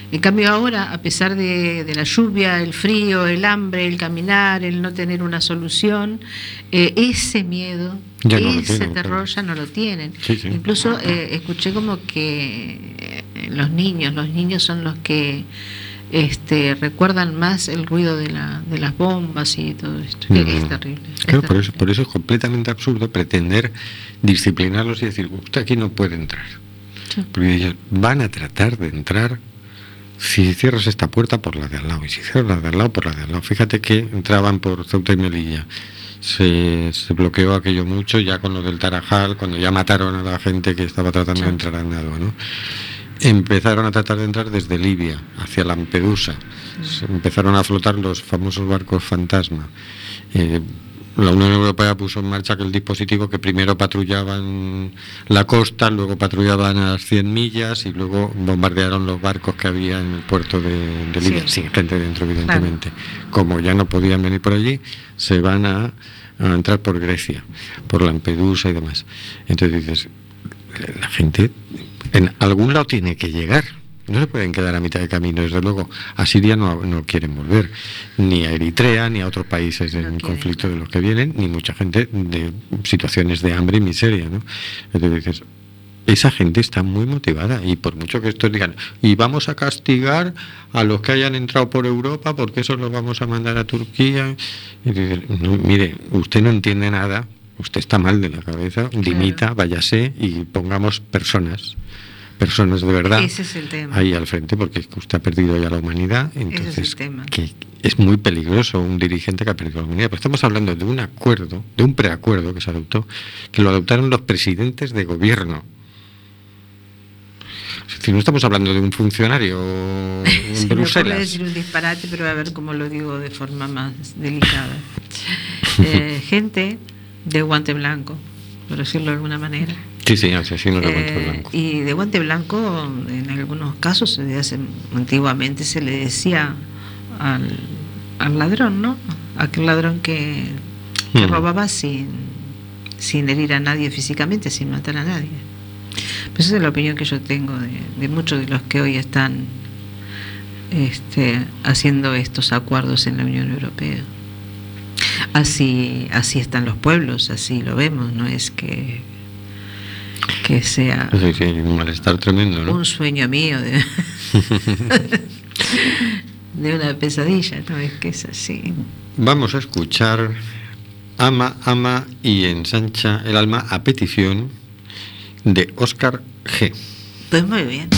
En cambio ahora, a pesar de la lluvia, el frío, el hambre, el caminar, el no tener una solución, ese miedo, ya no ese tienen, terror claro. ya no lo tienen. Sí, sí. Incluso escuché como que los niños son los que recuerdan más el ruido de las bombas y todo esto. Es terrible. Claro, por eso es completamente absurdo pretender disciplinarlos y decir, usted aquí no puede entrar. Sí. Porque ellos van a tratar de entrar si cierras esta puerta por la de al lado y si cierras la de al lado por la de al lado. Fíjate que entraban por Ceuta y Melilla. Se bloqueó aquello mucho ya con lo del Tarajal, cuando ya mataron a la gente que estaba tratando de entrar a nado, ¿no? Empezaron a tratar de entrar desde Libia hacia Lampedusa. Empezaron a flotar los famosos barcos fantasma. La Unión Europea puso en marcha aquel dispositivo que primero patrullaban la costa, luego patrullaban a las 100 millas y luego bombardearon los barcos que había en el puerto de Libia, sin gente dentro, evidentemente. Claro. Como ya no podían venir por allí, se van a entrar por Grecia, por Lampedusa y demás. Entonces dices, la gente en algún lado tiene que llegar. No se pueden quedar a mitad de camino. Desde luego, a Siria no quieren volver, ni a Eritrea, ni a otros países en conflicto de los que vienen, ni mucha gente de situaciones de hambre y miseria, ¿no? Entonces dices, esa gente está muy motivada, y por mucho que estos digan, y vamos a castigar a los que hayan entrado por Europa, porque eso los vamos a mandar a Turquía. Y dices, no, mire, usted no entiende nada, usted está mal de la cabeza, dimita, váyase y pongamos personas de verdad. Ese es el tema. Ahí al frente, porque usted ha perdido ya la humanidad. Entonces, ese es el tema. Que es muy peligroso un dirigente que ha perdido la humanidad. Pero estamos hablando de un acuerdo, de un preacuerdo que se adoptó, que lo adoptaron los presidentes de gobierno. Es decir, no estamos hablando de un funcionario en Bruselas. Me decir un disparate, pero a ver cómo lo digo de forma más delicada. Gente de guante blanco, por decirlo de alguna manera. Sí, asesino de guante blanco. Y de guante blanco, en algunos casos, antiguamente se le decía al ladrón, ¿no? Aquel ladrón que robaba sin herir a nadie físicamente, sin matar a nadie. Pues esa es la opinión que yo tengo de muchos de los que hoy están haciendo estos acuerdos en la Unión Europea. Así están los pueblos, así lo vemos, no es que sea sí, un malestar tremendo, ¿no? Un sueño mío de una pesadilla, no es que es así. Vamos a escuchar Ama y ensancha el alma, a petición de Óscar G. Pues muy bien.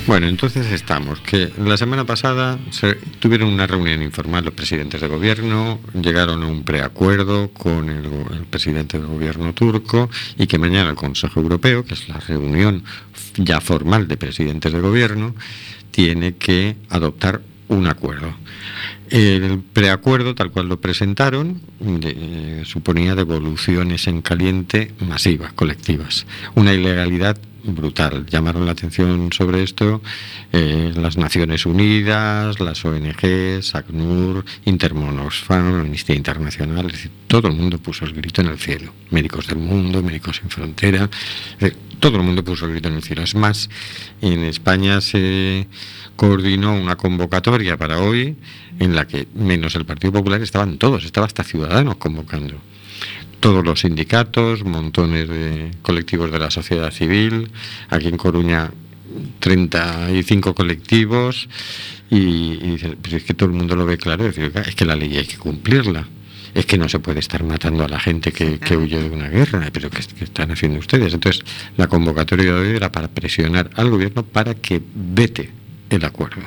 Bueno, entonces estamos, que la semana pasada tuvieron una reunión informal los presidentes de gobierno, llegaron a un preacuerdo con el presidente del gobierno turco, y que mañana el Consejo Europeo, que es la reunión ya formal de presidentes de gobierno, tiene que adoptar un acuerdo. El preacuerdo, tal cual lo presentaron, suponía devoluciones en caliente masivas, colectivas. Una ilegalidad brutal. Llamaron la atención sobre esto las Naciones Unidas, las ONGs, ACNUR, Intermon Oxfam, Amnistía Internacional. Es decir, todo el mundo puso el grito en el cielo. Médicos del Mundo, Médicos Sin Frontera, todo el mundo puso el grito en el cielo. Es más, en España se coordinó una convocatoria para hoy en la que, menos el Partido Popular, estaban todos, estaba hasta Ciudadanos convocando. Todos los sindicatos, montones de colectivos de la sociedad civil, aquí en Coruña 35 colectivos, y dicen, pues es que todo el mundo lo ve claro, es decir, es que la ley hay que cumplirla. Es que no se puede estar matando a la gente que huye de una guerra, pero ¿qué están haciendo ustedes? Entonces, la convocatoria de hoy era para presionar al gobierno para que vete el acuerdo.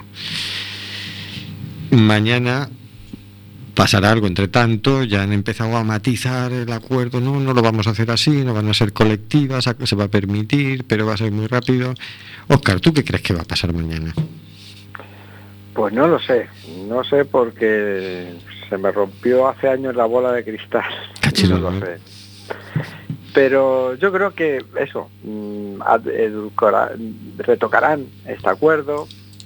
Mañana pasará algo. Entre tanto, ya han empezado a matizar el acuerdo. No lo vamos a hacer así, no van a ser colectivas, se va a permitir, pero va a ser muy rápido. Óscar, ¿tú qué crees que va a pasar mañana? Pues no lo sé porque se me rompió hace años la bola de cristal. Cachilo, no lo sé. Pero yo creo que eso, retocarán este acuerdo,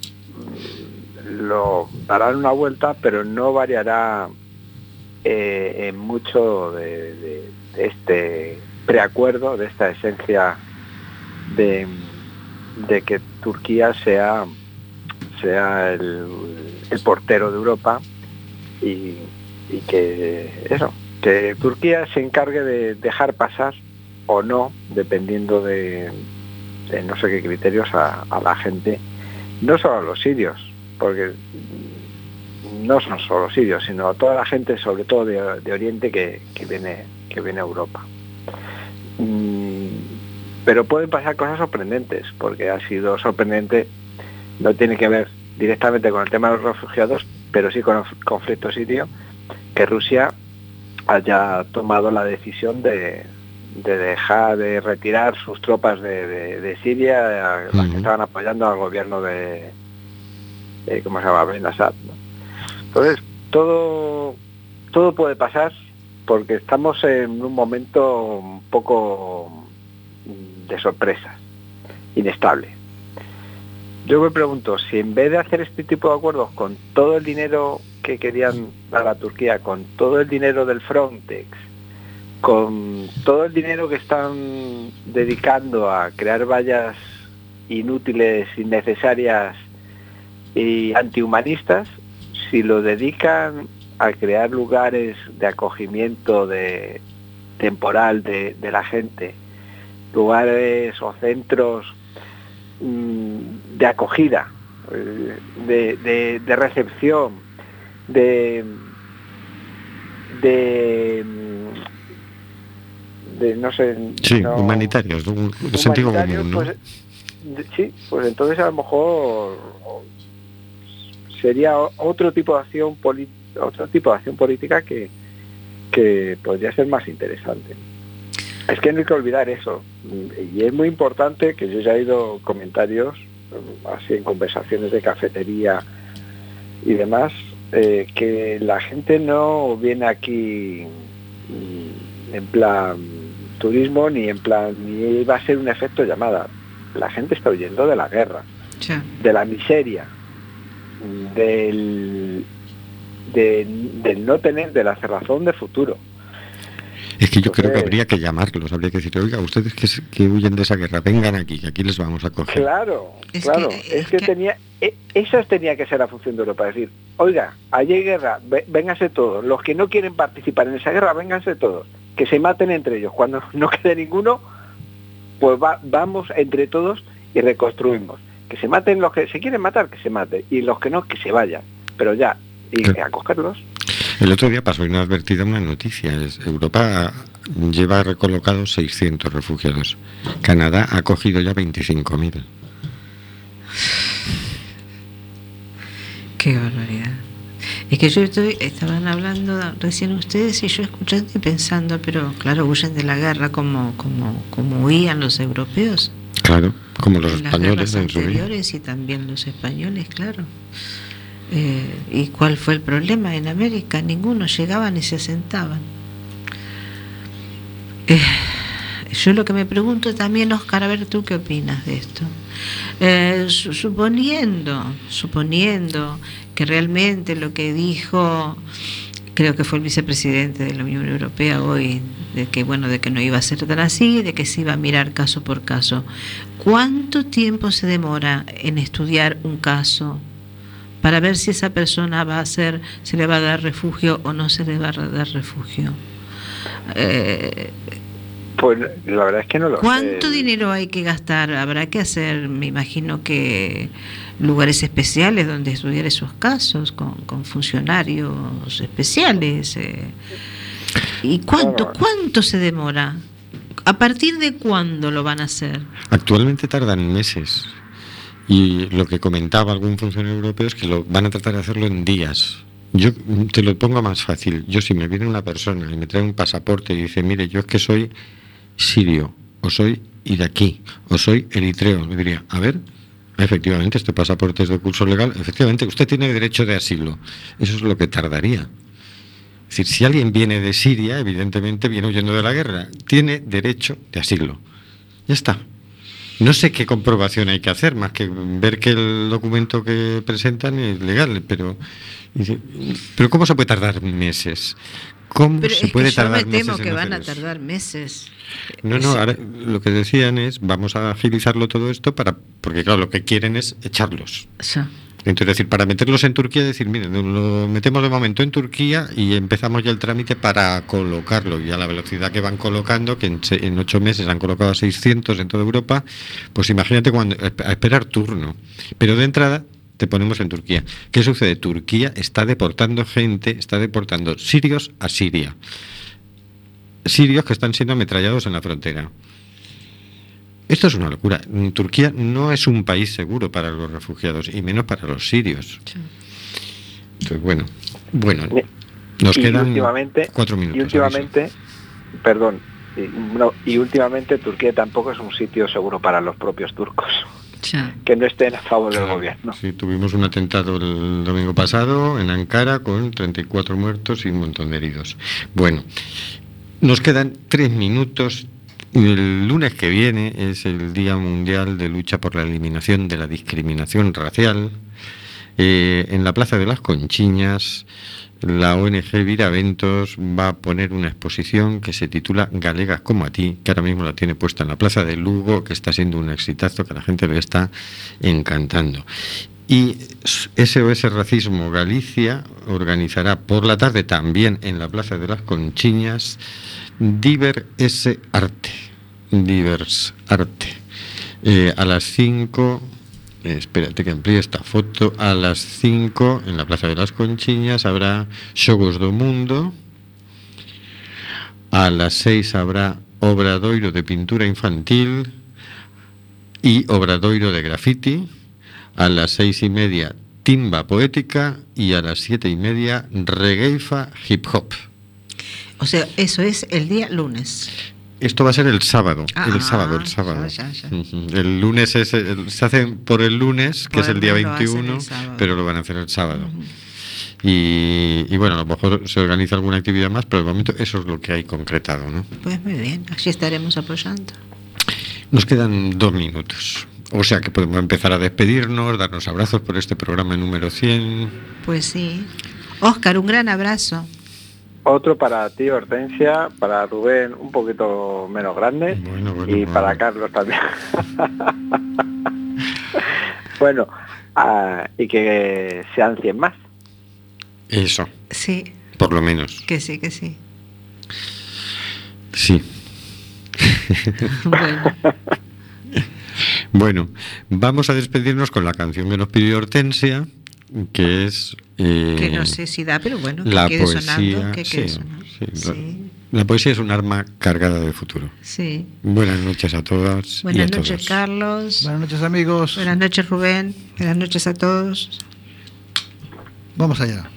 lo darán una vuelta, pero no variará en mucho de este preacuerdo, de esta esencia de que Turquía sea el portero de Europa, y que Turquía se encargue de dejar pasar o no, dependiendo de no sé qué criterios, a la gente, no solo a los sirios, porque no son solo sirios, sino a toda la gente, sobre todo de Oriente, que viene a Europa. Pero pueden pasar cosas sorprendentes, porque ha sido sorprendente, no tiene que ver directamente con el tema de los refugiados, pero sí con el conflicto sirio, que Rusia haya tomado la decisión de dejar de retirar sus tropas de Siria, las que estaban apoyando al gobierno de ¿cómo se llama? Ben Assad, ¿no? Entonces, todo puede pasar, porque estamos en un momento un poco de sorpresas, inestable. Yo me pregunto, si en vez de hacer este tipo de acuerdos con todo el dinero que querían dar a Turquía, con todo el dinero del Frontex, con todo el dinero que están dedicando a crear vallas inútiles, innecesarias y antihumanistas, si lo dedican a crear lugares de acogimiento temporal de la gente, lugares o centros de acogida, de recepción, de no sé, sí, no, humanitarios, de sentido común, ¿no? Pues, pues entonces a lo mejor sería otro tipo de acción política que podría ser más interesante. Es que no hay que olvidar eso, y es muy importante, que yo ya he oído comentarios así en conversaciones de cafetería y demás, que la gente no viene aquí en plan turismo, ni va a ser un efecto llamada. La gente está huyendo de la guerra, de la miseria, del no tener, de la cerrazón de futuro. Es que yo creo que habría que llamarlos, habría que decir, oiga, ustedes que huyen de esa guerra, vengan aquí, que aquí les vamos a coger. Claro, esa tenía que ser la función de Europa, es decir, oiga, allí hay guerra, vénganse todos, los que no quieren participar en esa guerra, vénganse todos, que se maten entre ellos, cuando no quede ninguno, pues vamos entre todos y reconstruimos, que se maten los que se quieren matar, que se maten, y los que no, que se vayan, pero ya, y a cogerlos. El otro día pasó inadvertida una noticia. Europa lleva recolocados 600 refugiados. Canadá ha acogido ya 25.000. Qué barbaridad. Es que estaban hablando recién ustedes y yo escuchando y pensando, pero claro, huyen de la guerra como huían los europeos. Claro, como los en españoles las en su vida. anteriores y también los españoles, claro. ¿Y cuál fue el problema en América? Ninguno, llegaban y se asentaban. Yo lo que me pregunto también, Óscar, a ver tú qué opinas de esto. Suponiendo que realmente lo que dijo, creo que fue el vicepresidente de la Unión Europea hoy, de que no iba a ser tan así, de que se iba a mirar caso por caso. ¿Cuánto tiempo se demora en estudiar un caso para ver si esa persona se le va a dar refugio o no se le va a dar refugio? Pues la verdad es que no lo sé. ¿Cuánto dinero hay que gastar? Habrá que hacer, me imagino que lugares especiales donde estudiar esos casos con funcionarios especiales. ¿Y cuánto se demora? ¿A partir de cuándo lo van a hacer? Actualmente tardan meses. Y lo que comentaba algún funcionario europeo es que lo van a tratar de hacerlo en días. Yo te lo pongo más fácil. Yo, si me viene una persona y me trae un pasaporte y dice, mire, yo es que soy sirio, o soy iraquí, o soy eritreo, le diría, a ver, efectivamente, este pasaporte es de curso legal, efectivamente, usted tiene derecho de asilo. Eso es lo que tardaría. Es decir, si alguien viene de Siria, evidentemente viene huyendo de la guerra, tiene derecho de asilo. Ya está. No sé qué comprobación hay que hacer, más que ver que el documento que presentan es legal, pero ¿cómo se puede tardar meses? ¿Cómo se puede tardar meses? Yo me temo que van a tardar meses. No, ahora lo que decían es, vamos a agilizarlo todo esto porque claro, lo que quieren es echarlos. Sí. Entonces, decir, para meterlos en Turquía, decir, miren, lo metemos de momento en Turquía y empezamos ya el trámite para colocarlo. Y a la velocidad que van colocando, que en 8 meses han colocado a 600 en toda Europa, pues imagínate a esperar turno. Pero de entrada te ponemos en Turquía. ¿Qué sucede? Turquía está deportando sirios a Siria. Sirios que están siendo ametrallados en la frontera. Esto es una locura. Turquía no es un país seguro para los refugiados y menos para los sirios. Entonces, bueno, nos quedan 4 minutos. Y últimamente Turquía tampoco es un sitio seguro para los propios turcos. Que no estén a favor del gobierno. Sí, tuvimos un atentado el domingo pasado en Ankara con 34 muertos y un montón de heridos. Bueno, nos quedan 3 minutos. El lunes que viene es el Día Mundial de Lucha por la Eliminación de la Discriminación Racial. En la Plaza de las Conchiñas, la ONG Viraventos va a poner una exposición que se titula Galegas como a ti, que ahora mismo la tiene puesta en la Plaza de Lugo, que está siendo un exitazo, que a la gente le está encantando. Y SOS Racismo Galicia organizará por la tarde también en la Plaza de las Conchiñas Divers Arte. A las 5, espérate que amplíe esta foto, a las 5 en la Plaza de las Conchiñas habrá Xogos do Mundo, a las 6 habrá obradoiro de pintura infantil y obradoiro de grafiti, a las 6:30 timba poética y a las 7:30 regueifa hip hop. O sea, eso es el día lunes. Esto va a ser el sábado. El sábado. Ya. El lunes se hace por el lunes, que es el día 21, pero lo van a hacer el sábado. Y bueno, a lo mejor se organiza alguna actividad más, pero de momento eso es lo que hay concretado, ¿no? Pues muy bien, así estaremos apoyando. Nos quedan 2 minutos. O sea que podemos empezar a despedirnos, darnos abrazos por este programa número 100. Pues sí. Óscar, un gran abrazo. Otro para ti, Hortensia, para Rubén un poquito menos grande y para Carlos también. Bueno, y que sean 100 más. Eso. Sí. Por lo menos. Que sí. Sí. Bueno, vamos a despedirnos con la canción que nos pidió Hortensia, que es... que no sé si da, pero bueno, que la quede poesía, sonando. Que quede sonando. Sí. La poesía es un arma cargada de futuro. Sí. Buenas noches a todas. Buenas y a noches, todos. Carlos. Buenas noches, amigos. Buenas noches, Rubén. Buenas noches a todos. Vamos allá.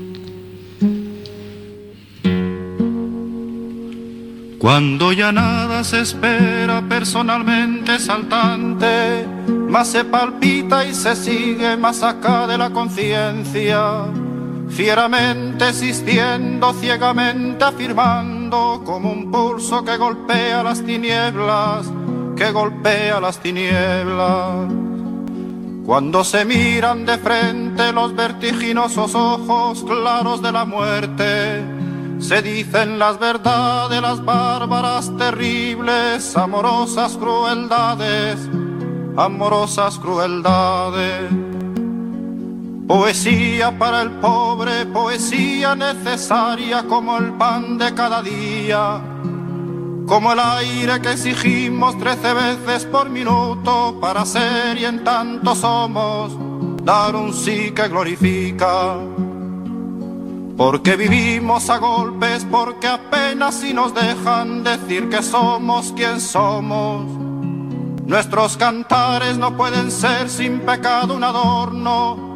Cuando ya nada se espera, personalmente saltante, más se palpita y se sigue más acá de la conciencia, fieramente existiendo, ciegamente afirmando, como un pulso que golpea las tinieblas, que golpea las tinieblas. Cuando se miran de frente los vertiginosos ojos claros de la muerte, se dicen las verdades, las bárbaras, terribles, amorosas crueldades, amorosas crueldades. Poesía para el pobre, poesía necesaria como el pan de cada día, como el aire que exigimos 13 veces por minuto para ser y en tanto somos, dar un sí que glorifica. Porque vivimos a golpes, porque apenas si nos dejan decir que somos quien somos. Nuestros cantares no pueden ser sin pecado un adorno,